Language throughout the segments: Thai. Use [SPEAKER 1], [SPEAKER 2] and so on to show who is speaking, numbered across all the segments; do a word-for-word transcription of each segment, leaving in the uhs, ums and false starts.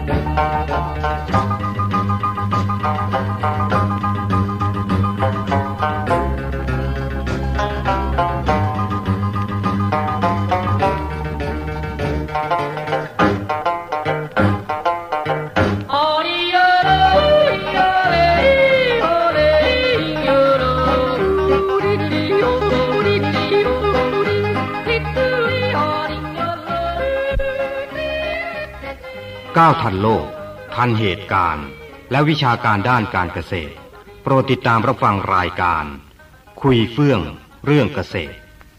[SPEAKER 1] ก้าวทันโลกทันเหตุการณ์และวิชาการด้านการเกษตรโปรดติดตามรับฟังรายการคุยเฟื่องเรื่องเกษตร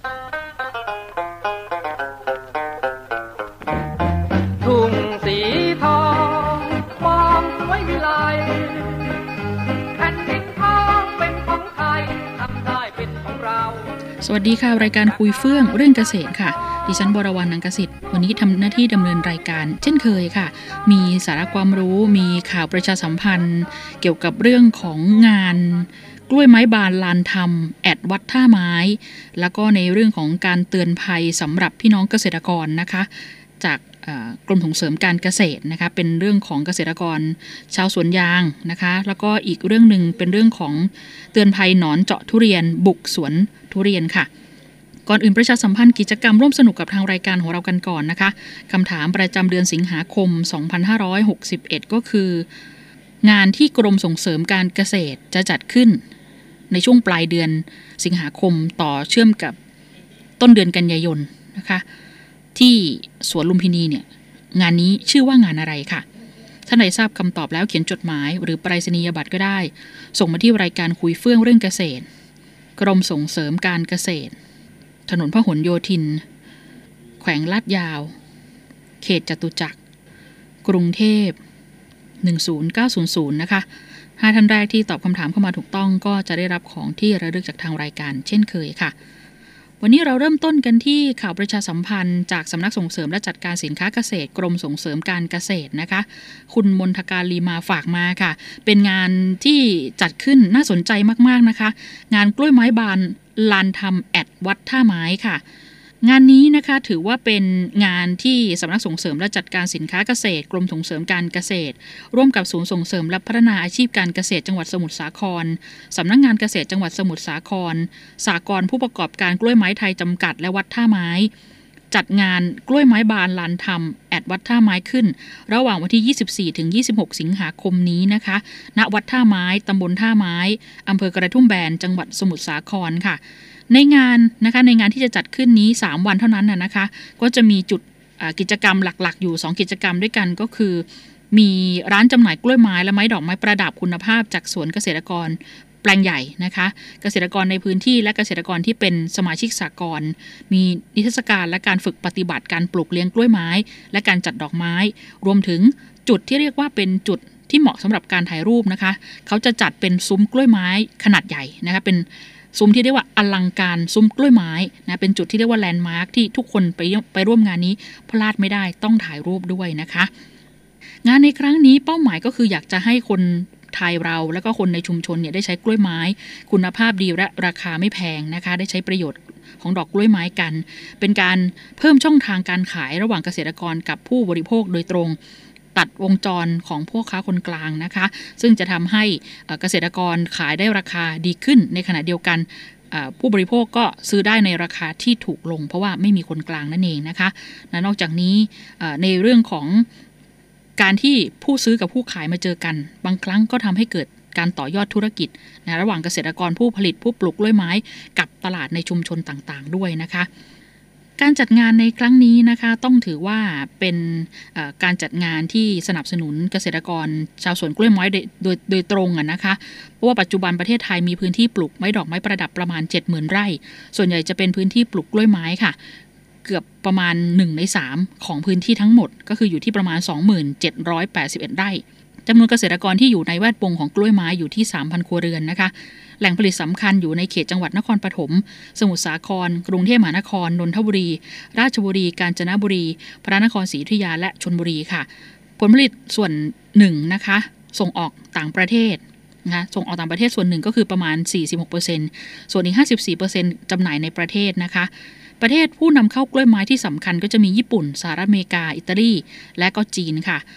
[SPEAKER 2] ทุ่งสีทองความสวยวิไลแผ่นดินทองเป็นของไทยทำได้เป็นของเรา
[SPEAKER 3] สวัสดีค่ะรายการคุยเฟื่องเรื่องเกษตรค่ะดิฉันบรวรรณ นังกสิทธิ์วันนี้ทำหน้าที่ดำเนินรายการเช่นเคยค่ะมีสาระความรู้มีข่าวประชาสัมพันธ์เกี่ยวกับเรื่องของงานกล้วยไม้บานลานธรรมแอดวัดท่าไม้แล้วก็ในเรื่องของการเตือนภัยสำหรับพี่น้องเกษตรกรนะคะจากกรมส่งเสริมการเกษตรนะคะเป็นเรื่องของเกษตรกรชาวสวนยางนะคะแล้วก็อีกเรื่องนึงเป็นเรื่องของเตือนภัยหนอนเจาะทุเรียนบุกสวนทุเรียนค่ะก่อนอื่นประชาสัมพันธ์กิจกรรมร่วมสนุกกับทางรายการของเรากันก่อนนะคะคำถามประจำเดือนสิงหาคมสองพันห้าร้อยหกสิบเอ็ดก็คืองานที่กรมส่งเสริมการเกษตรจะจัดขึ้นในช่วงปลายเดือนสิงหาคมต่อเชื่อมกับต้นเดือนกันยายนนะคะที่สวนลุมพินีเนี่ยงานนี้ชื่อว่างานอะไรค่ะท่านใดทราบคำตอบแล้วเขียนจดหมายหรือไปรษณียบัตรก็ได้ส่งมาที่รายการคุยเฟื่องเรื่องเกษตรกรมส่งเสริมการเกษตรถนนพหลโยธินแขวงลาดยาวเขตจตุจักรกรุงเทพหนึ่งศูนย์เก้าศูนย์ศูนย์นะคะห้าท่านแรกที่ตอบคำถามเข้ามาถูกต้องก็จะได้รับของที่ระลึกจากทางรายการเช่นเคยค่ะวันนี้เราเริ่มต้นกันที่ข่าวประชาสัมพันธ์จากสำนักส่งเสริมและจัดการสินค้าเกษตรกรมส่งเสริมการเกษตรนะคะคุณมนทการลีมาฝากมาค่ะเป็นงานที่จัดขึ้นน่าสนใจมากๆนะคะงานกล้วยไม้บานลานธรรมแอดวัดท่าไม้ค่ะงานนี้นะคะถือว่าเป็นงานที่สำนักส่งเสริมและจัดการสินค้าเกษตรกรมส่งเสริมการเกษตรร่วมกับศูนย์ส่งเสริมและพัฒนาอาชีพการเกษตรจังหวัดสมุทรสาครสำนักงานเกษตรจังหวัดสมุทรสาครสหกรณ์ผู้ประกอบการกล้วยไม้ไทยจำกัดและวัดท่าไม้จัดงานกล้วยไม้บานลานธรรมแอดวัดท่าไม้ขึ้นระหว่างวันที่ยี่สิบสี่ถึงยี่สิบหกสิงหาคมนี้นะคะณวัดท่าไม้ตำบลท่าไม้อำเภอกระทุ่มแบนจังหวัดสมุทรสาครค่ะในงานนะคะในงานที่จะจัดขึ้นนี้สามวันเท่านั้นน่ะนะคะก็จะมีจุดกิจกรรมหลักๆอยู่สองกิจกรรมด้วยกันก็คือมีร้านจำหน่ายกล้วยไม้และไม้ดอกไม้ประดับคุณภาพจากสวนเกษตรกรแปลงใหญ่นะคะเกษตรกรในพื้นที่และเกษตรกรที่เป็นสมาชิกสหกรณ์มีนิทรรศการและการฝึกปฏิบัติการปลูกเลี้ยงกล้วยไม้และการจัดดอกไม้รวมถึงจุดที่เรียกว่าเป็นจุดที่เหมาะสำหรับการถ่ายรูปนะคะเขาจะจัดเป็นซุ้มกล้วยไม้ขนาดใหญ่นะคะเป็นซุ้มที่เรียกว่าอลังการซุ้มกล้วยไม้นะเป็นจุดที่เรียกว่าแลนด์มาร์คที่ทุกคนไปไปร่วมงานนี้พลาดไม่ได้ต้องถ่ายรูปด้วยนะคะงานในครั้งนี้เป้าหมายก็คืออยากจะให้คนไทยเราแล้วก็คนในชุมชนเนี่ยได้ใช้กล้วยไม้คุณภาพดีและราคาไม่แพงนะคะได้ใช้ประโยชน์ของดอกกล้วยไม้กันเป็นการเพิ่มช่องทางการขายระหว่างเกษตรกรกับผู้บริโภคโดยตรงตัดวงจรของพวกค้าคนกลางนะคะซึ่งจะทำให้เกษตรกรขายได้ราคาดีขึ้นในขณะเดียวกันผู้บริโภคก็ซื้อได้ในราคาที่ถูกลงเพราะว่าไม่มีคนกลางนั่นเองนะคะนอกจากนี้ในเรื่องของการที่ผู้ซื้อกับผู้ขายมาเจอกันบางครั้งก็ทำให้เกิดการต่อยอดธุรกิจนะระหว่างเกษตรกรผู้ผลิตผู้ปลูกกล้วยไม้กับตลาดในชุมชนต่างๆด้วยนะคะการจัดงานในครั้งนี้นะคะต้องถือว่าเป็นการจัดงานที่สนับสนุนเกษตรกรชาวสวนกล้วยไม้โดยโดยตรงอ่ะนะคะเพราะว่าปัจจุบันประเทศไทยมีพื้นที่ปลูกไม้ดอกไม้ประดับประมาณ เจ็ดหมื่น ไร่ส่วนใหญ่จะเป็นพื้นที่ปลูกกล้วยไม้ค่ะเกือบประมาณหนึ่งในสามของพื้นที่ทั้งหมดก็คืออยู่ที่ประมาณ สองหมื่นเจ็ดร้อยแปดสิบเอ็ด ไร่จำนวนเกษตรกรที่อยู่ในแวดวงของกล้วยไม้อยู่ที่ สามพัน ครัวเรือนนะคะแหล่งผลิตสำคัญอยู่ในเขตจังหวัดนครปฐมสมุทรสาครกรุงเทพมหานครนนทบุรีราชบุรีกาญจนบุรีพระนครศรีอยุธยาและชลบุรีค่ะผลผลิตส่วนหนึ่งนะคะส่งออกต่างประเทศนะส่งออกต่างประเทศส่วนหนึ่งก็คือประมาณ สี่สิบหกเปอร์เซ็นต์ ส่วนอีก ห้าสิบสี่เปอร์เซ็นต์ จำหน่ายในประเทศนะคะประเทศผู้นำเข้ากล้วยไม้ที่สำคัญก็จะมีญี่ปุ่นสหรัฐอเมริกาอิตาลีและก็จีนค่ะก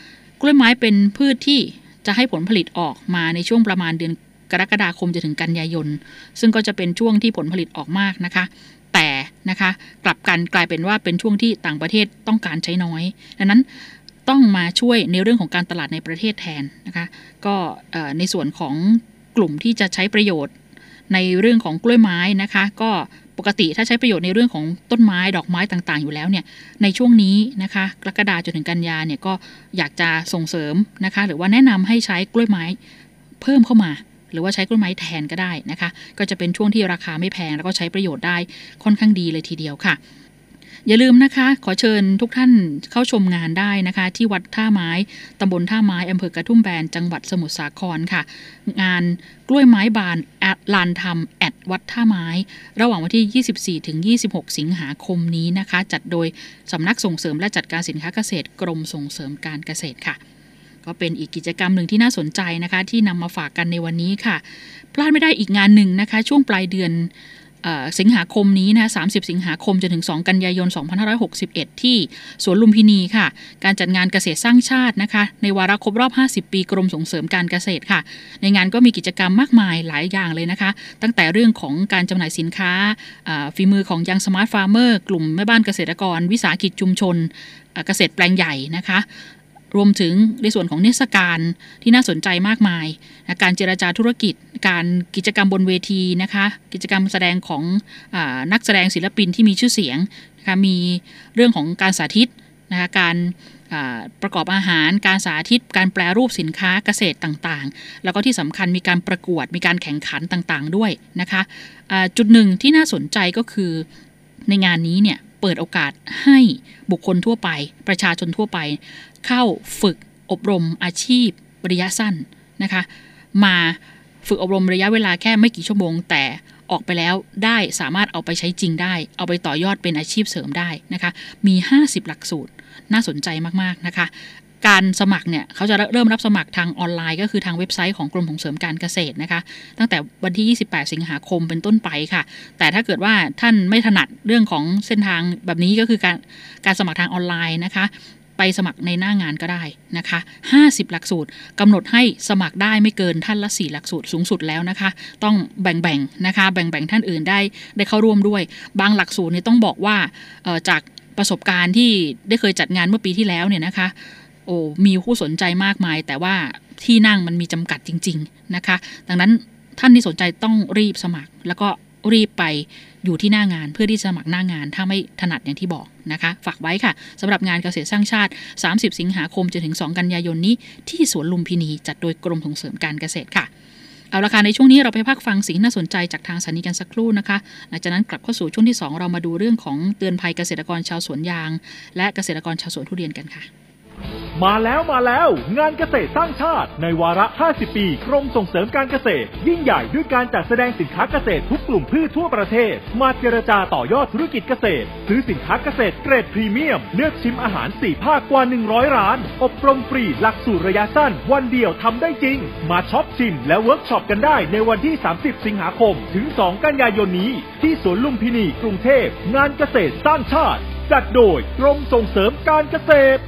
[SPEAKER 3] กล้วยไม้เป็นพืชที่จะให้ผลผลิตออกมาในช่วงประมาณเดือนกรกฎาคมจนถึงกันยายนซึ่งก็จะเป็นช่วงที่ผลผลิตออกมากนะคะแต่นะคะกลับกันกลายเป็นว่าเป็นช่วงที่ต่างประเทศต้องการใช้น้อยดังนั้นต้องมาช่วยในเรื่องของการตลาดในประเทศแทนนะคะก็ในส่วนของกลุ่มที่จะใช้ประโยชน์ในเรื่องของกล้วยไม้นะคะก็ปกติถ้าใช้ประโยชน์ในเรื่องของต้นไม้ดอกไม้ต่างๆอยู่แล้วเนี่ยในช่วงนี้นะคะกรกฎาคมจนถึงกันยาเนี่ยก็อยากจะส่งเสริมนะคะหรือว่าแนะนำให้ใช้กล้วยไม้เพิ่มเข้ามาหรือว่าใช้กล้วยไม้แทนก็ได้นะคะก็จะเป็นช่วงที่ราคาไม่แพงแล้วก็ใช้ประโยชน์ได้ค่อนข้างดีเลยทีเดียวค่ะอย่าลืมนะคะขอเชิญทุกท่านเข้าชมงานได้นะคะที่วัดท่าไม้ตำบลท่าไม้อำเภอกระทุ่มแบนจังหวัดสมุทรสาครค่ะงานกล้วยไม้บานแอดลานธรรมแอดวัดท่าไม้ระหว่างวันที่ยี่สิบสี่ถึงยี่สิบหกสิงหาคมนี้นะคะจัดโดยสำนักส่งเสริมและจัดการสินค้าเกษตรกรมส่งเสริมการเกษตรค่ะก็เป็นอีกกิจกรรมหนึ่งที่น่าสนใจนะคะที่นำมาฝากกันในวันนี้ค่ะพลาดไม่ได้อีกงานหนึ่งนะคะช่วงปลายเดือนสิงหาคมนี้นะสามสิบสิงหาคมจนถึงสองกันยายนสองพันห้าร้อยหกสิบเอ็ดที่สวนลุมพินีค่ะการจัดงานเกษตรสร้างชาตินะคะในวาระครบรอบห้าสิบปีกรมส่งเสริมการเกษตรค่ะในงานก็มีกิจกรรมมากมายหลายอย่างเลยนะคะตั้งแต่เรื่องของการจำหน่ายสินค้าฝีมือของยังสมาร์ทฟาร์มเมอร์กลุ่มแม่บ้านเกษตรกรวิสาหกิจชุมชนเกษตรแปลงใหญ่นะคะรวมถึงในส่วนของเทศกาลที่น่าสนใจมากมายนะการเจรจาธุรกิจการกิจกรรมบนเวทีนะคะกิจกรรมแสดงของอ่านักแสดงศิลปินที่มีชื่อเสียงนะคะมีเรื่องของการสาธิตนะคะการประกอบอาหารการสาธิตการแปรรูปสินค้าเกษตรต่างๆแล้วก็ที่สำคัญมีการประกวดมีการแข่งขันต่างๆด้วยนะคะจุดหนึ่งที่น่าสนใจก็คือในงานนี้เนี่ยเปิดโอกาสให้บุคคลทั่วไปประชาชนทั่วไปเข้าฝึกอบรมอาชีพระยะสั้นนะคะมาฝึกอบรมระยะเวลาแค่ไม่กี่ชั่วโมงแต่ออกไปแล้วได้สามารถเอาไปใช้จริงได้เอาไปต่อยอดเป็นอาชีพเสริมได้นะคะมีห้าสิบหลักสูตรน่าสนใจมากๆนะคะการสมัครเนี่ยเขาจะเริ่มรับสมัครทางออนไลน์ก็คือทางเว็บไซต์ของกรมส่งเสริมการเกษตรนะคะตั้งแต่วันที่ยี่สิบแปดสิงหาคมเป็นต้นไปค่ะแต่ถ้าเกิดว่าท่านไม่ถนัดเรื่องของเส้นทางแบบนี้ก็คือการการสมัครทางออนไลน์นะคะไปสมัครในหน้างานก็ได้นะคะห้าสิบหลักสูตรกำหนดให้สมัครได้ไม่เกินท่านละสี่หลักสูตรสูงสุดแล้วนะคะต้องแบ่งๆนะคะแบ่งๆท่านอื่นได้ได้เข้าร่วมด้วยบางหลักสูตรนี่ต้องบอกว่าจากประสบการณ์ที่ได้เคยจัดงานเมื่อปีที่แล้วเนี่ยนะคะโอ้มีผู้สนใจมากมายแต่ว่าที่นั่งมันมีจำกัดจริงๆนะคะดังนั้นท่านที่สนใจต้องรีบสมัครแล้วก็รีบไปอยู่ที่หน้างานเพื่อที่จะสมัครหน้างานถ้าไม่ถนัดอย่างที่บอกนะคะฝากไว้ค่ะสำหรับงานเกษตรสร้างชาติสามสิบสิงหาคมจนถึงสองกันยายนนี้ที่สวนลุมพินีจัดโดยกรมส่งเสริมการเกษตรค่ะเอาละค่ะในช่วงนี้เราไปพักฟังสิ่งน่าสนใจจากทางสถานีกันสักครู่นะคะหลังจากนั้นกลับเข้าสู่ช่วงที่สองเรามาดูเรื่องของเตือนภัยเกษตรกรชาวสวนยางและเกษตรกรชาวสวนทุเรียนกันค่ะ
[SPEAKER 4] มาแล้วมาแล้วงานเกษตรสร้างชาติในวาระห้าสิบปีกรมส่งเสริมการเกษตรยิ่งใหญ่ด้วยการจัดแสดงสินค้าเกษตรทุกกลุ่มพืชทั่วประเทศมาเจรจาต่อยอดธุรกิจเกษตรซื้อสินค้าเกษตรเกรดพรีเมียมเลือกชิมอาหารสี่ภาคกว่าหนึ่งร้อยร้านอบรมฟรีหลักสูตรระยะสั้นวันเดียวทำได้จริงมาช็อปชิมและเวิร์กช็อปกันได้ในวันที่สามสิบสิงหาคมถึงสองกันยายนนี้ที่สวนลุมพินีกรุงเทพงานเกษตรสร้างชาติจัดโดยกรมส่งเสริมการเกษตร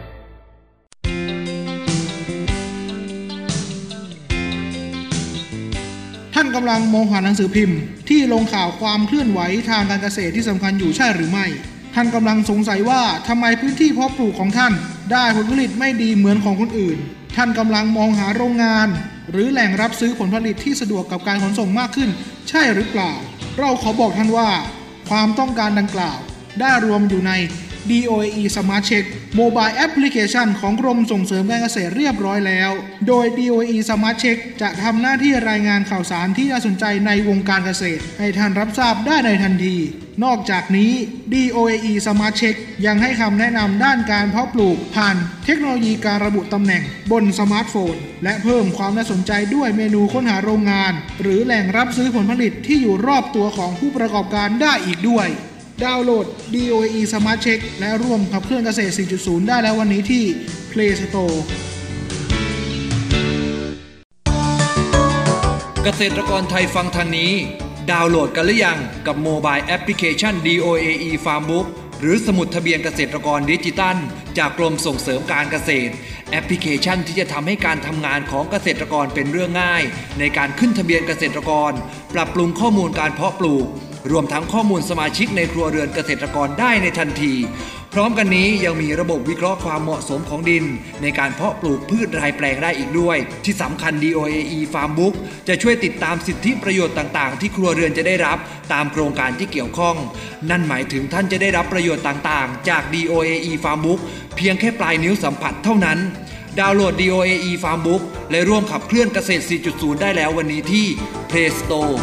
[SPEAKER 5] ท่านกำลังมองหาหนังสือพิมพ์ที่ลงข่าวความเคลื่อนไหวทางการเกษตรที่สำคัญอยู่ใช่หรือไม่ท่านกำลังสงสัยว่าทำไมพื้นที่เพาะปลูกของท่านได้ผลผลิตไม่ดีเหมือนของคนอื่นท่านกำลังมองหาโรงงานหรือแหล่งรับซื้อผลผลิตที่สะดวกกับการขนส่งมากขึ้นใช่หรือเปล่าเราขอบอกท่านว่าความต้องการดังกล่าวได้รวมอยู่ใน ดี โอ เอ อี Smart Check Mobile Application ของกรมส่งเสริมการเกษตรเรียบร้อยแล้วโดย ดี โอ เอ อี Smart Check จะทำหน้าที่รายงานข่าวสารที่น่าสนใจในวงการเกษตรให้ท่านรับทราบได้ในทันทีนอกจากนี้ ดี โอ เอ อี Smart Check ยังให้คำแนะนำด้านการเพาะปลูกผ่านเทคโนโลยีการระบุตำแหน่งบนสมาร์ทโฟนและเพิ่มความน่าสนใจด้วยเมนูค้นหาโรงงานหรือแหล่งรับซื้อผลผลิตที่อยู่รอบตัวของผู้ประกอบการได้อีกด้วยดาวน์โหลด ดี โอ เอ อี Smart Check และร่วมขับเคลื่อนเกษตร สี่จุดศูนย์ ได้แล้ววันนี้ที่ Play Store
[SPEAKER 6] เกษตรกรไทยฟังทางนี้ดาวน์โหลดกันหรือยังกับโมบายแอปพลิเคชัน ดี โอ เอ อี Farmbook หรือสมุดทะเบียนเกษตรกรดิจิตัลจากกรมส่งเสริมการเกษตรแอปพลิเคชันที่จะทำให้การทำงานของเกษตรกรเป็นเรื่องง่ายในการขึ้นทะเบียนเกษตรกรปรับปรุงข้อมูลการเพาะปลูกรวมทั้งข้อมูลสมาชิกในครัวเรือนเกษตรกรได้ในทันทีพร้อมกันนี้ยังมีระบบวิเคราะห์ความเหมาะสมของดินในการเพาะปลูกพืชรายแปลงได้อีกด้วยที่สำคัญ ดี โอ เอ อี Farm Book จะช่วยติดตามสิทธิประโยชน์ต่างๆที่ครัวเรือนจะได้รับตามโครงการที่เกี่ยวข้องนั่นหมายถึงท่านจะได้รับประโยชน์ต่างๆจาก ดี โอ เอ อี Farm Book เพียงแค่ปลายนิ้วสัมผัสเท่านั้นดาวน์โหลด ดี โอ เอ อี Farm Book และร่วมขับเคลื่อนเกษตร สี่จุดศูนย์ ได้แล้ววันนี้ที่ Play Store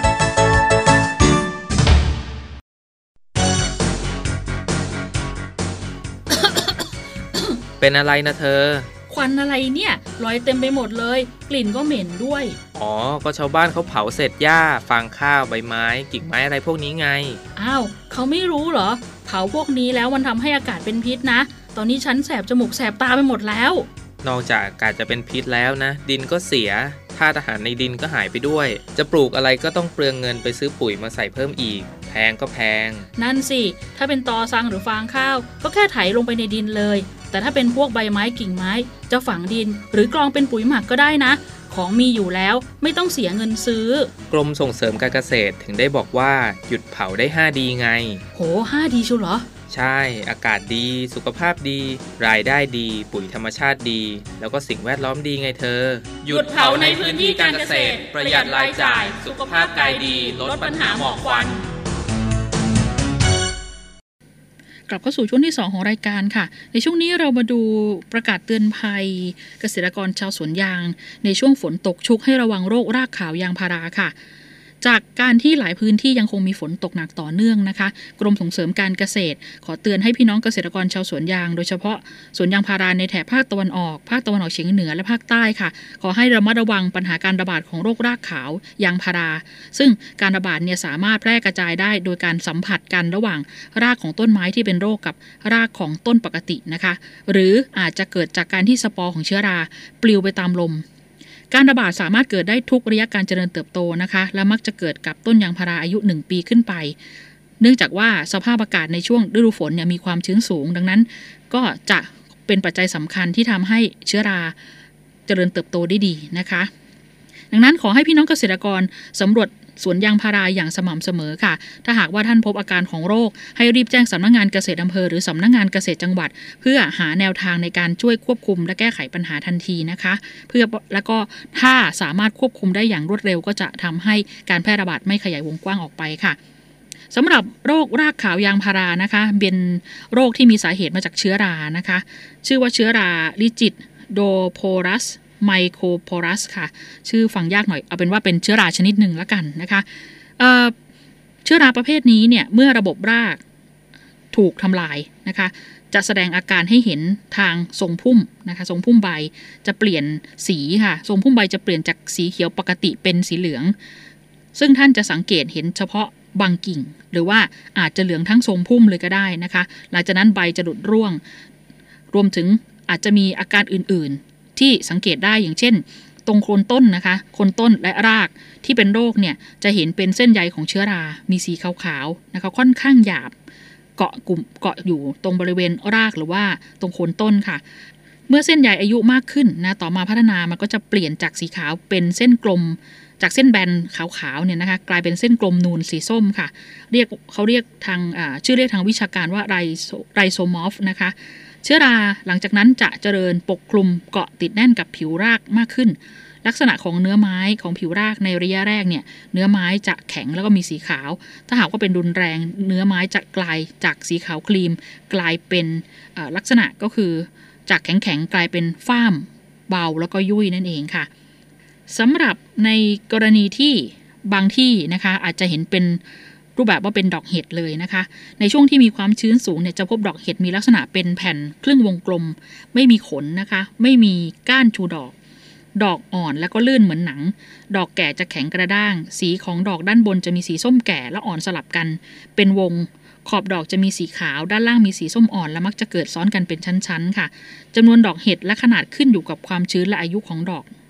[SPEAKER 7] เป็นอะไรนะเธอ
[SPEAKER 3] ควันอะไรเนี่ยลอยเต็มไปหมดเลยกลิ่นก็เหม็นด้วย
[SPEAKER 7] อ๋อก็ชาวบ้านเขาเผาเศษหญ้าฟางข้าวใบไม้กิ่งไม้อะไรพวกนี้ไง
[SPEAKER 3] อ้าวเขาไม่รู้เหรอเผาพวกนี้แล้วมันทำให้อากาศเป็นพิษนะตอนนี้ฉันแสบจมูกแสบตาไปหมดแล้ว
[SPEAKER 7] นอกจากอากาศจะเป็นพิษแล้วนะดินก็เสียธาตุอาหารในดินก็หายไปด้วยจะปลูกอะไรก็ต้องเปลืองเงินไปซื้อปุ๋ยมาใส่เพิ่มอีกแพงก็แพง
[SPEAKER 3] นั่นสิถ้าเป็นตอซังหรือฟางข้าวก็แค่ไถลงไปในดินเลยแต่ถ้าเป็นพวกใบไม้กิ่งไม้จะฝังดินหรือกรองเป็นปุ๋ยหมักก็ได้นะของมีอยู่แล้วไม่ต้องเสียเงินซื้อก
[SPEAKER 7] รมส่งเสริมการเกษตรถึงได้บอกว่าหยุดเผาได้ห้าดีไง
[SPEAKER 3] โหห้าดีชัวร์เหรอ
[SPEAKER 7] ใช่อากาศดีสุขภาพดีรายได้ดีปุ๋ยธรรมชาติดีแล้วก็สิ่งแวดล้อมดีไงเธอ
[SPEAKER 3] หยุดเผาในพื้นที่การเกษตรประหยัดรายจ่ายสุขภาพกายดีลดปัญหาหมอกควันกลับเข้าสู่ช่วงที่สองของรายการค่ะในช่วงนี้เรามาดูประกาศเตือนภัยเกษตรกรชาวสวนยางในช่วงฝนตกชุกให้ระวังโรครากขาวยางพาราค่ะจากการที่หลายพื้นที่ยังคงมีฝนตกหนักต่อเนื่องนะคะกรมส่งเสริมการเกษตรขอเตือนให้พี่น้องเกษตรกรชาวสวนยางโดยเฉพาะสวนยางพาราในแถบภาคตะวันออกภาคตะวันออกเฉียงเหนือและภาคใต้ค่ะขอให้ระมัดระวังปัญหาการระบาดของโรครากขาวยางพาราซึ่งการระบาดเนี่ยสามารถแพร่กระจายได้โดยการสัมผัสกันระหว่างรากของต้นไม้ที่เป็นโรคกับรากของต้นปกตินะคะหรืออาจจะเกิดจากการที่สปอร์ของเชื้อราปลิวไปตามลมการระบาดสามารถเกิดได้ทุกระยะการเจริญเติบโตนะคะและมักจะเกิดกับต้นยางพาราอายุหนึ่งปีขึ้นไปเนื่องจากว่าสภาพอากาศในช่วงฤดูฝนเนี่ยมีความชื้นสูงดังนั้นก็จะเป็นปัจจัยสำคัญที่ทำให้เชื้อราเจริญเติบโตได้ดีนะคะดังนั้นขอให้พี่น้องเกษตรกรสำรวจสวนยางพาราอย่างสม่ำเสมอค่ะถ้าหากว่าท่านพบอาการของโรคให้รีบแจ้งสำนักงานเกษตรอำเภอหรือสำนักงานเกษตรจังหวัดเพื่อหาแนวทางในการช่วยควบคุมและแก้ไขปัญหาทันทีนะคะเพื่อแล้วก็ถ้าสามารถควบคุมได้อย่างรวดเร็วก็จะทำให้การแพร่ระบาดไม่ขยายวงกว้างออกไปค่ะสำหรับโรครากขาวยางพารานะคะเป็นโรคที่มีสาเหตุมาจากเชื้อรานะคะชื่อว่าเชื้อราลิจิดโดโพรัสไมโครโพรัสค่ะชื่อฟังยากหน่อยเอาเป็นว่าเป็นเชื้อราชนิดหนึ่งแล้วกันนะคะเอ่อเชื้อราประเภทนี้เนี่ยเมื่อระบบรากถูกทำลายนะคะจะแสดงอาการให้เห็นทางทรงพุ่มนะคะทรงพุ่มใบจะเปลี่ยนสีค่ะทรงพุ่มใบจะเปลี่ยนจากสีเขียวปกติเป็นสีเหลืองซึ่งท่านจะสังเกตเห็นเฉพาะบางกิ่งหรือว่าอาจจะเหลืองทั้งทรงพุ่มเลยก็ได้นะคะหลังจากนั้นใบจะหลุดร่วงรวมถึงอาจจะมีอาการอื่นๆที่สังเกตได้อย่างเช่นตรงโคนต้นนะคะโคนต้นและรากที่เป็นโรคเนี่ยจะเห็นเป็นเส้นใยของเชื้อรามีสีขาวๆนะคะค่อนข้างหยาบเกาะกลุ่มเกาะอยู่ตรงบริเวณรากหรือว่าตรงโคนต้นค่ะเมื่อเส้นใยอายุมากขึ้นนะต่อมาพัฒนามันก็จะเปลี่ยนจากสีขาวเป็นเส้นกลมจากเส้นแบนขาวๆเนี่ยนะคะกลายเป็นเส้นกลมนูนสีส้มค่ะเรียกเขาเรียกทางชื่อเรียกทางวิชาการว่าไรไรโซมอร์ฟนะคะเชื้อราหลังจากนั้นจะเจริญปกคลุมเกาะติดแน่นกับผิวรากมากขึ้นลักษณะของเนื้อไม้ของผิวรากในระยะแรกเนี่ยเนื้อไม้จะแข็งแล้วก็มีสีขาวถ้าหากว่าเป็นรุนแรงเนื้อไม้จะกลายจากสีขาวครีมกลายเป็นลักษณะก็คือจากแข็งๆกลายเป็นฝ้ามเบาแล้วก็ยุ่ยนั่นเองค่ะสำหรับในกรณีที่บางที่นะคะอาจจะเห็นเป็นรูปแบบว่าเป็นดอกเห็ดเลยนะคะในช่วงที่มีความชื้นสูงเนี่ยจะพบดอกเห็ดมีลักษณะเป็นแผ่นครึ่งวงกลมไม่มีขนนะคะไม่มีก้านชูดอกดอกอ่อนแล้วก็ลื่นเหมือนหนังดอกแก่จะแข็งกระด้างสีของดอกด้านบนจะมีสีส้มแก่และอ่อนสลับกันเป็นวงขอบดอกจะมีสีขาวด้านล่างมีสีส้มอ่อนและมักจะเกิดซ้อนกันเป็นชั้นๆค่ะจำนวนดอกเห็ดและขนาดขึ้นอยู่กับความชื้นและอายุของดอก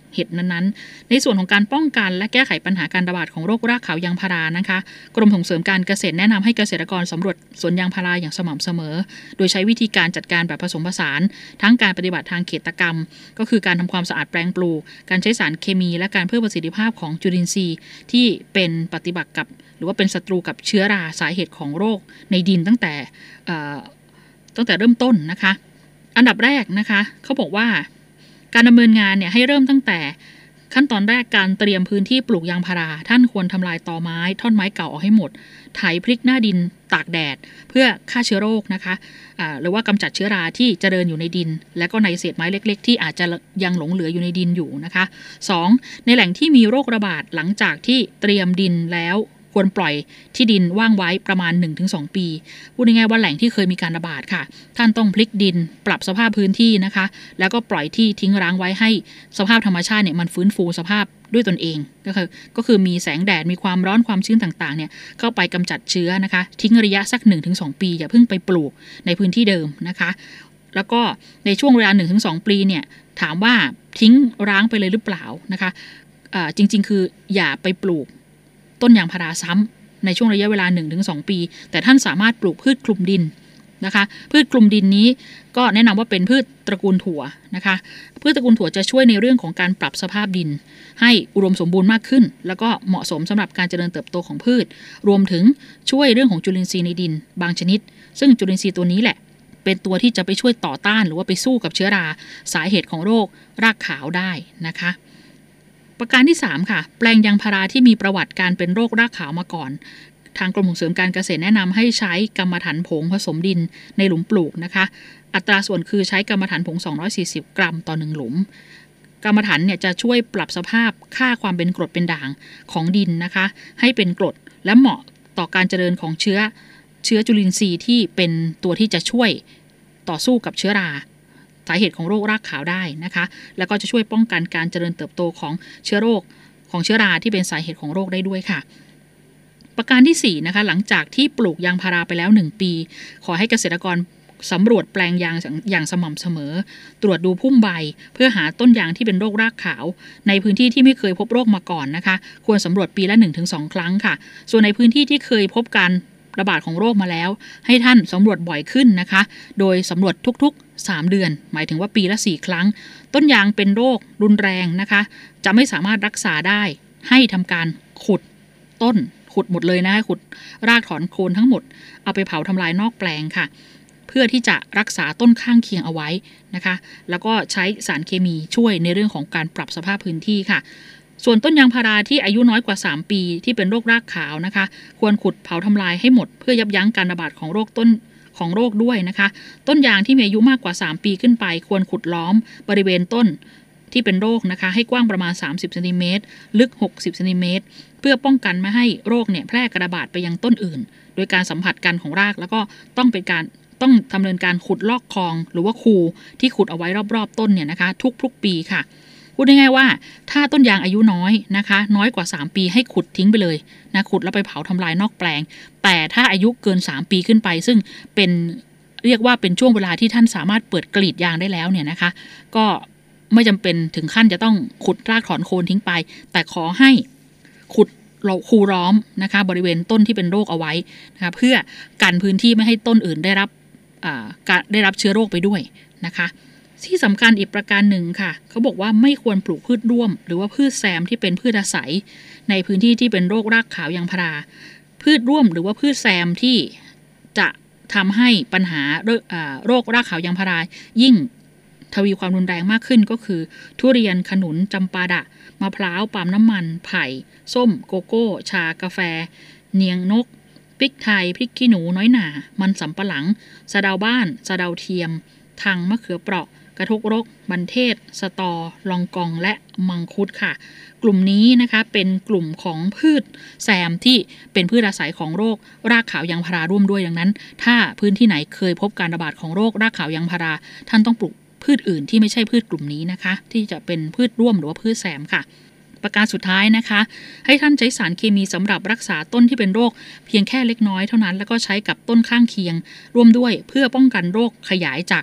[SPEAKER 3] เห็ดนั้นๆในส่วนของการป้องกันและแก้ไขปัญหาการระบาดของโรครากขาวยางพารานะคะกรมส่งเสริมการเกษตรแนะนำให้เกษตรกรสำรวจสวนยางพาราอย่างสม่ำเสมอโดยใช้วิธีการจัดการแบบผสมผสานทั้งการปฏิบัติทางเขตกรรมก็คือการทำความสะอาดแปลงปลูกการใช้สารเคมีและการเพิ่มประสิทธิภาพของจุลินทรีย์ที่เป็นปฏิบัติกับหรือว่าเป็นศัตรูกับเชื้อราสาเหตุของโรคในดินตั้งแต่ตั้งแต่เริ่มต้นนะคะอันดับแรกนะคะเขาบอกว่าการดำเนินงานเนี่ยให้เริ่มตั้งแต่ขั้นตอนแรกการเตรียมพื้นที่ปลูกยางพาราท่านควรทำลายตอไม้ท่อนไม้เก่าออกให้หมดไถพลิกหน้าดินตากแดดเพื่อฆ่าเชื้อโรคนะคะะหรือว่ากำจัดเชื้อราที่เจริญอยู่ในดินและก็ในเศษไม้เล็กๆที่อาจจะยังหลงเหลืออยู่ในดินอยู่นะคะสองในแหล่งที่มีโรคระบาดหลังจากที่เตรียมดินแล้วควรปล่อยที่ดินว่างไว้ประมาณ หนึ่งถึงสอง ปีพูดง่ายๆว่าแหล่งที่เคยมีการระบาดค่ะท่านต้องพลิกดินปรับสภาพพื้นที่นะคะแล้วก็ปล่อยที่ทิ้งร้างไว้ให้สภาพธรรมชาติเนี่ยมันฟื้นฟูสภาพด้วยตนเองก็คือก็คือมีแสงแดดมีความร้อนความชื้นต่างๆเนี่ยเข้าไปกำจัดเชื้อนะคะทิ้งระยะสัก หนึ่งถึงสอง ปีอย่าเพิ่งไปปลูกในพื้นที่เดิมนะคะแล้วก็ในช่วงเวลา หนึ่งถึงสอง ปีเนี่ยถามว่าทิ้งร้างไปเลยหรือเปล่านะคะะจริงๆคืออย่าไปปลูกต้นยางพาราซ้ำในช่วงระยะเวลา หนึ่งถึงสอง ปีแต่ท่านสามารถปลูกพืชคลุมดินนะคะพืชคลุมดินนี้ก็แนะนำว่าเป็นพืชตระกูลถั่วนะคะพืชตระกูลถั่วจะช่วยในเรื่องของการปรับสภาพดินให้อุดมสมบูรณ์มากขึ้นแล้วก็เหมาะสมสำหรับการเจริญเติบโตของพืชรวมถึงช่วยเรื่องของจุลินทรีย์ในดินบางชนิดซึ่งจุลินทรีย์ตัวนี้แหละเป็นตัวที่จะไปช่วยต่อต้านหรือว่าไปสู้กับเชื้อราสาเหตุของโรครากขาวได้นะคะประการที่สามค่ะแปลงยางพาราที่มีประวัติการเป็นโรครากขาวมาก่อนทางกรมส่งเสริมการเกษตรแนะนำให้ใช้กรรมฐานผงผสมดินในหลุมปลูกนะคะอัตราส่วนคือใช้กรรมฐานผงสองร้อยสี่สิบกรัมต่อหนึ่งหลุมกรรมฐานเนี่ยจะช่วยปรับสภาพค่าความเป็นกรดเป็นด่างของดินนะคะให้เป็นกรดและเหมาะต่อการเจริญของเชื้อเชื้อจุลินทรีย์ที่เป็นตัวที่จะช่วยต่อสู้กับเชื้อราสาเหตุของโรครากขาวได้นะคะแล้วก็จะช่วยป้องกันการเจริญเติบโตของเชื้อโรคของเชื้อราที่เป็นสาเหตุของโรคได้ด้วยค่ะประการที่สี่นะคะหลังจากที่ปลูกยางพาราไปแล้วหนึ่งปีขอให้เกษตรกรสำรวจแปลงยางอย่างสม่ำเสมอตรวจดูพุ่มใบเพื่อหาต้นยางที่เป็นโรครากขาวในพื้นที่ที่ไม่เคยพบโรคมาก่อนนะคะควรสำรวจปีละ หนึ่งถึงสอง ครั้งค่ะส่วนในพื้นที่ที่เคยพบการระบาดของโรคมาแล้วให้ท่านสำรวจบ่อยขึ้นนะคะโดยสำรวจทุกๆสามเดือนหมายถึงว่าปีละสี่ครั้งต้นยางเป็นโรครุนแรงนะคะจะไม่สามารถรักษาได้ให้ทำการขุดต้นขุดหมดเลยนะคะขุดรากถอนโคนทั้งหมดเอาไปเผาทำลายนอกแปลงค่ะเพื่อที่จะรักษาต้นข้างเคียงเอาไว้นะคะแล้วก็ใช้สารเคมีช่วยในเรื่องของการปรับสภาพพื้นที่ค่ะส่วนต้นยางพาราที่อายุน้อยกว่าสามปีที่เป็นโรครากขาวนะคะควรขุดเผาทำลายให้หมดเพื่อยับยั้งการระบาดของโรคต้นของโรคด้วยนะคะต้นยางที่มีอายุมากกว่าสามปีขึ้นไปควรขุดล้อมบริเวณต้นที่เป็นโรคนะคะให้กว้างประมาณสามสิบเซนติเมตรลึกหกสิบเซนติเมตรเพื่อป้องกันไม่ให้โรคเนี่ยแพร่กระบาดไปยังต้นอื่นโดยการสัมผัสกันของรากแล้วก็ต้องเป็นการต้องดำเนินการขุดลอกคลองหรือว่าคูที่ขุดเอาไว้รอบๆต้นเนี่ยนะคะทุกๆปีค่ะพูดง่ายๆว่าถ้าต้นยางอายุน้อยนะคะน้อยกว่าสามปีให้ขุดทิ้งไปเลยนะขุดแล้วไปเผาทำลายนอกแปลงแต่ถ้าอายุเกินสามปีขึ้นไปซึ่งเป็นเรียกว่าเป็นช่วงเวลาที่ท่านสามารถเปิดกรีดยางได้แล้วเนี่ยนะคะก็ไม่จำเป็นถึงขั้นจะต้องขุดรากถอนโคนทิ้งไปแต่ขอให้ขุดคูล้อมนะคะบริเวณต้นที่เป็นโรคเอาไว้นะคะเพื่อกันพื้นที่ไม่ให้ต้นอื่นได้รับการได้รับเชื้อโรคไปด้วยนะคะที่สำคัญอีกประการหนึ่งค่ะเขาบอกว่าไม่ควรปลูกพืชร่วมหรือว่าพืชแซมที่เป็นพืชอาศัยในพื้นที่ที่เป็นโรครากขาวยางพาราพืชร่วมหรือว่าพืชแซมที่จะทำให้ปัญหาโรครากขาวยางพารายิ่งทวีความรุนแรงมากขึ้นก็คือทุเรียนขนุนจำปาดะมะพร้าวปาล์มน้ำมันไผ่ส้มโกโก้ชากาแฟเนียงนกพริกไทยพริกขี้หนูน้อยหน่ามันสำปะหลังสะเดาบ้านสะเดาเทียมทังมะเขือเปราะกระทกรกบันเทศสตอลองกองและมังคุดค่ะกลุ่มนี้นะคะเป็นกลุ่มของพืชแซมที่เป็นพืชอาศัยของโรครากขาวยางพาราร่วมด้วยดังนั้นถ้าพื้นที่ไหนเคยพบการระบาดของโรครากขาวยางพาราท่านต้องปลูกพืชอื่นที่ไม่ใช่พืชกลุ่มนี้นะคะที่จะเป็นพืชร่วมหรือว่าพืชแซมค่ะประการสุดท้ายนะคะให้ท่านใช้สารเคมีสำหรับรักษาต้นที่เป็นโรคเพียงแค่เล็กน้อยเท่านั้นแล้วก็ใช้กับต้นข้างเคียงร่วมด้วยเพื่อป้องกันโรคขยายจาก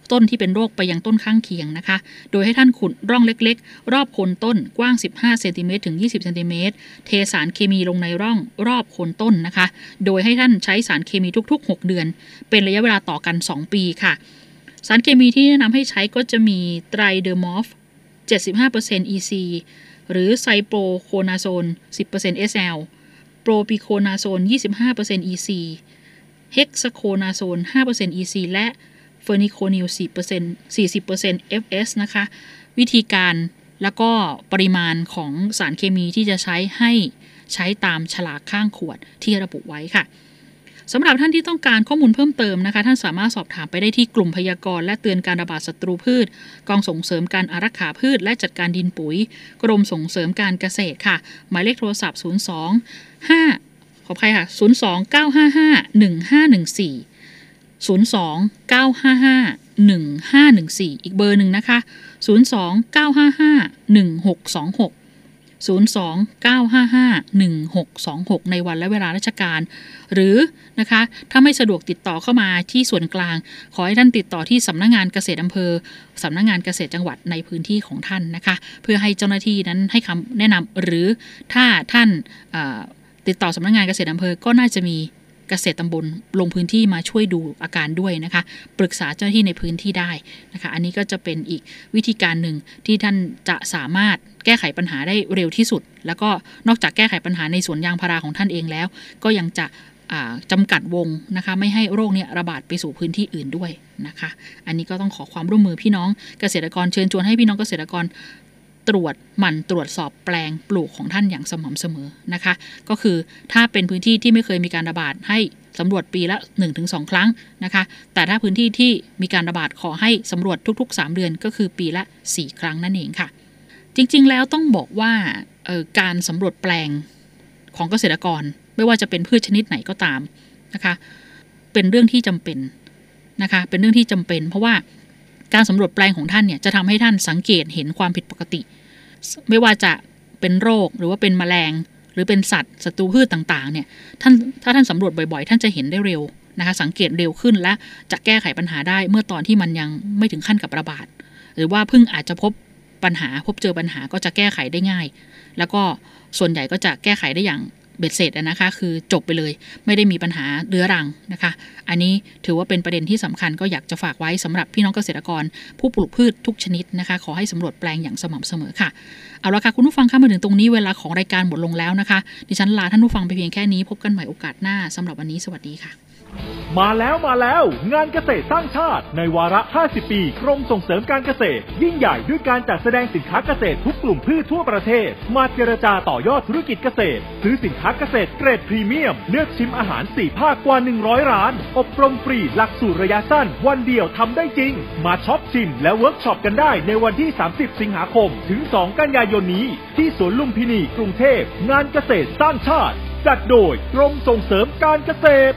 [SPEAKER 3] ต้นที่เป็นโรคไปยังต้นข้างเคียงนะคะโดยให้ท่านขุดร่องเล็กๆรอบโคนต้นกว้างสิบห้าเซนติเมตรถึงยี่สิบเซนติเมตรเทสารเคมีลงในร่องรอบโคนต้นนะคะโดยให้ท่านใช้สารเคมีทุกๆหกเดือนเป็นระยะเวลาต่อกันสองปีค่ะสารเคมีที่แนะนำให้ใช้ก็จะมีไตรเดอร์มอฟ เจ็ดสิบห้าเปอร์เซ็นต์ อี ซี หรือไซโปรโคนาโซน สิบเปอร์เซ็นต์ เอส แอล โปรปิโคนาโซน ยี่สิบห้าเปอร์เซ็นต์ อี ซี เฮกซาโคนาโซน ห้าเปอร์เซ็นต์ อี ซี และเฟอร์นิโคนิล สี่เปอร์เซ็นต์ สี่สิบเปอร์เซ็นต์ เอฟ เอส นะคะวิธีการแล้วก็ปริมาณของสารเคมีที่จะใช้ให้ใช้ตามฉลากข้างขวดที่ระบุไว้ค่ะสำหรับท่านที่ต้องการข้อมูลเพิ่มเติมนะคะท่านสามารถสอบถามไปได้ที่กลุ่มพยากรณ์และเตือนการระบาดศัตรูพืชกองส่งเสริมการอารักขาพืชและจัดการดินปุ๋ยกรมส่งเสริมการเกษตรค่ะหมายเลขโทรศัพท์ศูนย์ สอง ห้าขออภัยค่ะศูนย์ สอง เก้า ห้า ห้า หนึ่ง ห้า หนึ่ง สี่ ศูนย์ สอง เก้า ห้า ห้า หนึ่ง ห้า หนึ่ง สี่อีกเบอร์หนึ่งนะคะศูนย์ สอง เก้า ห้า ห้า หนึ่ง หก สอง หกศูนย์ สอง เก้า ห้า ห้า หนึ่ง หก สอง หกในวันและเวลาราชการหรือนะคะถ้าไม่สะดวกติดต่อเข้ามาที่ส่วนกลางขอให้ท่านติดต่อที่สำนักงานเกษตรอำเภอสำนักงานเกษตรจังหวัดในพื้นที่ของท่านนะคะเพื่อให้เจ้าหน้าที่นั้นให้คำแนะนำหรือถ้าท่านติดต่อสำนักงานเกษตรอำเภอก็น่าจะมีเกษตรตำบลลงพื้นที่มาช่วยดูอาการด้วยนะคะปรึกษาเจ้าหน้าที่ในพื้นที่ได้นะคะอันนี้ก็จะเป็นอีกวิธีการหนึ่งที่ท่านจะสามารถแก้ไขปัญหาได้เร็วที่สุดแล้วก็นอกจากแก้ไขปัญหาในสวนยางพาราของท่านเองแล้วก็ยังจะจำกัดวงนะคะไม่ให้โรคนี้ระบาดไปสู่พื้นที่อื่นด้วยนะคะอันนี้ก็ต้องขอความร่วมมือพี่น้องเกษตรกรเชิญชวนให้พี่น้องเกษตรกรตรวจหมั่นตรวจสอบแปลงปลูกของท่านอย่างสม่ำเสมอนะคะก็คือถ้าเป็นพื้นที่ที่ไม่เคยมีการระบาดให้สำรวจปีละ หนึ่งถึงสอง ครั้งนะคะแต่ถ้าพื้นที่ที่มีการระบาดขอให้สำรวจทุกๆสามเดือนก็คือปีละสี่ครั้งนั่นเองค่ะจริงๆแล้วต้องบอกว่าเอ่อการสำรวจแปลงของเกษตรกรไม่ว่าจะเป็นพืชชนิดไหนก็ตามนะคะเป็นเรื่องที่จำเป็นนะคะเป็นเรื่องที่จำเป็นเพราะว่าการสำรวจแปลงของท่านเนี่ยจะทำให้ท่านสังเกตเห็นความผิดปกติไม่ว่าจะเป็นโรคหรือว่าเป็นแมลงหรือเป็นสัตว์ศัตรูพืชต่างๆเนี่ยท่านถ้าท่านสำรวจบ่อยๆท่านจะเห็นได้เร็วนะคะสังเกตเร็วขึ้นและจะแก้ไขปัญหาได้เมื่อตอนที่มันยังไม่ถึงขั้นกับระบาดหรือว่าเพิ่งอาจจะพบปัญหาพบเจอปัญหาก็จะแก้ไขได้ง่ายแล้วก็ส่วนใหญ่ก็จะแก้ไขได้อย่างเบ็ดเสร็จนะคะคือจบไปเลยไม่ได้มีปัญหาเรื้อรังนะคะอันนี้ถือว่าเป็นประเด็นที่สำคัญก็อยากจะฝากไว้สำหรับพี่น้องเกษตรกรผู้ปลูกพืชทุกชนิดนะคะขอให้สำรวจแปลงอย่างสม่ำเสมอค่ะเอาละค่ะคุณผู้ฟังเข้ามาถึงตรงนี้เวลาของรายการหมดลงแล้วนะคะดิฉันลาท่านผู้ฟังไปเพียงแค่นี้พบกันใหม่โอกาสหน้าสำหรับวันนี้สวัสดีค่ะ
[SPEAKER 4] มาแล้วมาแล้วงานเกษตรสร้างชาติในวาระห้าสิบปีกรมส่งเสริมการเกษตรยิ่งใหญ่ด้วยการจัดแสดงสินค้าเกษตรทุกกลุ่มพืชทั่วประเทศมาเจรจาต่อยอดธุรกิจเกษตรซื้อสินค้าเกษตรเกรดพรีเมียมเลือกชิมอาหารสี่ภาคกว่าหนึ่งร้อยร้านอบรมฟรีหลักสูตรระยะสั้นวันเดียวทำได้จริงมาช็อปชิมและเวิร์กช็อปกันได้ในวันที่สามสิบสิงหาคมถึงสองกันยายนนี้ที่สวนลุมพินีกรุงเทพงานเกษตรสร้างชาติจัดโดยกรมส่งเสริมการเกษตร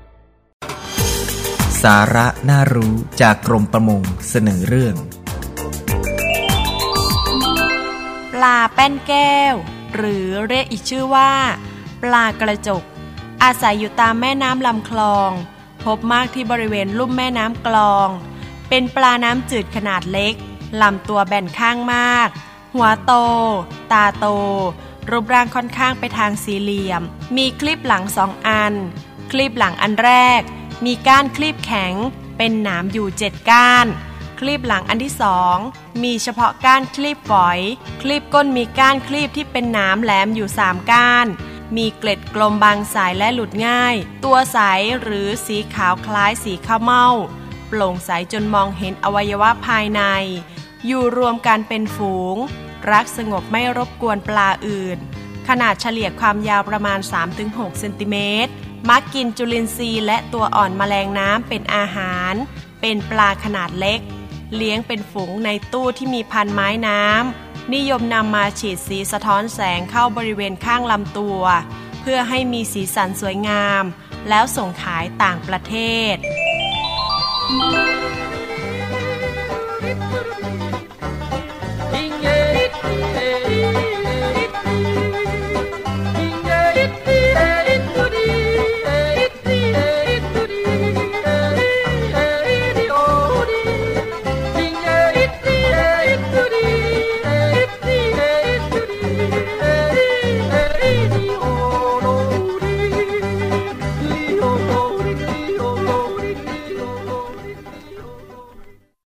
[SPEAKER 8] สาระน่ารู้จากกรมประมงเสนอเรื่อง
[SPEAKER 9] ปลาแป้นแก้วหรือเรียกอีกชื่อว่าปลากระจกอาศัยอยู่ตามแม่น้ำลำคลองพบมากที่บริเวณลุ่มแม่น้ำกลองเป็นปลาน้ำจืดขนาดเล็กลำตัวแบนข้างมากหัวโตตาโตรูปร่างค่อนข้างไปทางสี่เหลี่ยมมีคลิปหลังสองอันคลิปหลังอันแรกมีก้านคลีบแข็งเป็นหนามอยู่เจ็ดก้านคลีบหลังอันที่สองมีเฉพาะก้านคลีบฝอยคลีบก้นมีก้านคลีบที่เป็นหนามแหลมอยู่สามก้านมีเกล็ดกลมบางสายและหลุดง่ายตัวใสหรือสีขาวคล้ายสีข้าวเม่าโปร่งใสจนมองเห็นอวัยวะภายในอยู่รวมกันเป็นฝูงรักสงบไม่รบกวนปลาอื่นขนาดเฉลี่ยความยาวประมาณ สามถึงหก เซนติเมตรมักกินจุลินทรีย์และตัวอ่อนแมลงน้ำเป็นอาหารเป็นปลาขนาดเล็กเลี้ยงเป็นฝูงในตู้ที่มีพันไม้น้ำนิยมนำมาฉีดสีสะท้อนแสงเข้าบริเวณข้างลำตัวเพื่อให้มีสีสันสวยงามแล้วส่งขายต่างประเทศ